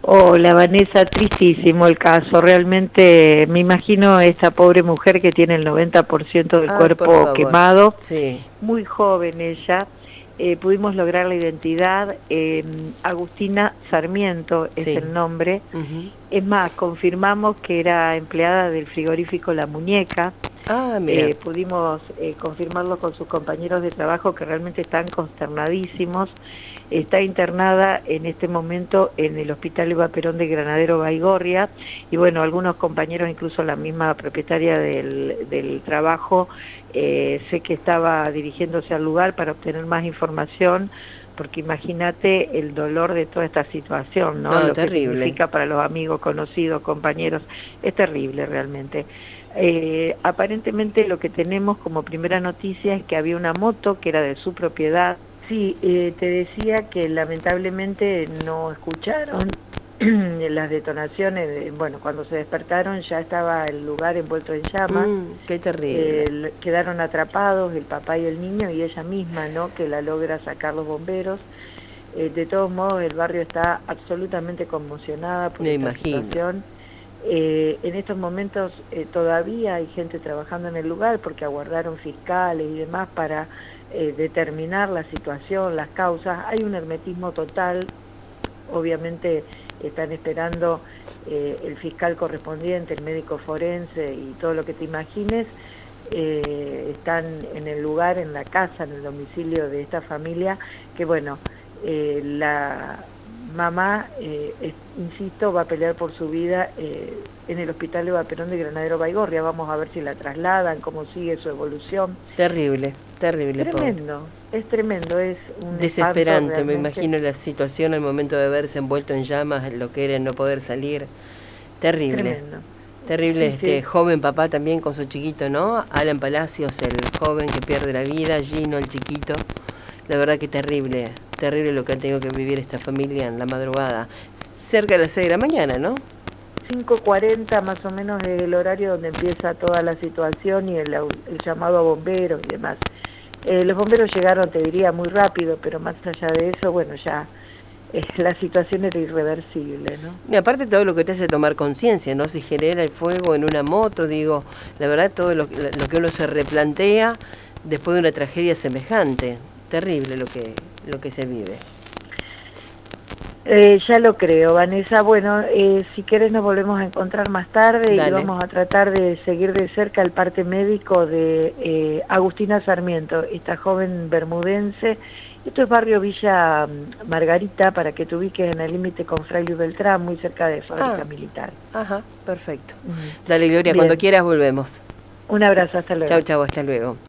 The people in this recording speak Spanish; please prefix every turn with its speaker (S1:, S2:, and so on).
S1: Hola Vanessa, tristísimo el caso, realmente me imagino esta pobre mujer que tiene el 90% del
S2: Ay, por
S1: cuerpo
S2: favor.
S1: quemado,
S2: Sí,
S1: muy joven ella. Pudimos lograr la identidad, Agustina Sarmiento es
S2: sí.
S1: el nombre.
S2: Ujú.
S1: Es más, confirmamos que era empleada del frigorífico La Muñeca.
S2: Ah, mira.
S1: Pudimos confirmarlo con sus compañeros de trabajo, que realmente están consternadísimos. Está internada en este momento en el Hospital Eva Perón de Granadero Baigorria, y bueno, algunos compañeros, incluso la misma propietaria del trabajo, sé que estaba dirigiéndose al lugar para obtener más información, porque imagínate el dolor de toda esta situación, ¿no?
S2: No,
S1: Lo que
S2: terrible.
S1: significa para los amigos, conocidos, compañeros, es terrible realmente. Aparentemente lo que tenemos como primera noticia es que había una moto que era de su propiedad. Sí, te decía que lamentablemente no escucharon las detonaciones. Bueno, cuando se despertaron ya estaba el lugar envuelto en llamas.
S2: Qué terrible.
S1: Quedaron atrapados el papá y el niño y ella misma, ¿no? Que la logra sacar los bomberos. De todos modos, el barrio está absolutamente conmocionada por
S2: Me
S1: esta
S2: imagino.
S1: situación. En estos momentos todavía hay gente trabajando en el lugar porque aguardaron fiscales y demás para determinar la situación, las causas. Hay un hermetismo total, obviamente están esperando el fiscal correspondiente, el médico forense y todo lo que te imagines. Están en el lugar, en la casa, en el domicilio de esta familia, que bueno, la mamá, insisto, va a pelear por su vida en el Hospital Eva Perón de Granadero Baigorria. Vamos a ver si la trasladan, cómo sigue su evolución.
S2: Terrible, terrible,
S1: Tremendo, es tremendo, es un
S2: desesperante, me
S1: realmente.
S2: imagino la situación al momento de verse envuelto en llamas, lo que era no poder salir. Terrible.
S1: Tremendo.
S2: Terrible,
S1: Sí, sí.
S2: joven papá también con su chiquito, ¿no? Alan Palacios, el joven que pierde la vida, Gino, el chiquito. La verdad que terrible, terrible lo que ha tenido que vivir esta familia en la madrugada. Cerca de las 6 de la mañana, ¿no?
S1: 5:40 más o menos es el horario donde empieza toda la situación y el llamado a bomberos y demás. Los bomberos llegaron, te diría, muy rápido, pero más allá de eso, bueno, ya la situación era irreversible, ¿no?
S2: Y aparte todo lo que te hace tomar conciencia, ¿no? Si genera el fuego en una moto, digo, la verdad todo lo que uno se replantea después de una tragedia semejante. Terrible lo que se vive.
S1: Ya lo creo, Vanessa. Bueno, si querés nos volvemos a encontrar más tarde. Dale. Y vamos a tratar de seguir de cerca el parte médico de Agustina Sarmiento, esta joven bermudense. Esto es barrio Villa Margarita, para que te ubiques en el límite con Fraile y Beltrán, muy cerca de Fábrica Militar.
S2: Ajá, perfecto. Dale, Gloria, bien. Cuando quieras volvemos.
S1: Un abrazo, hasta luego.
S2: Chau, chau, hasta luego.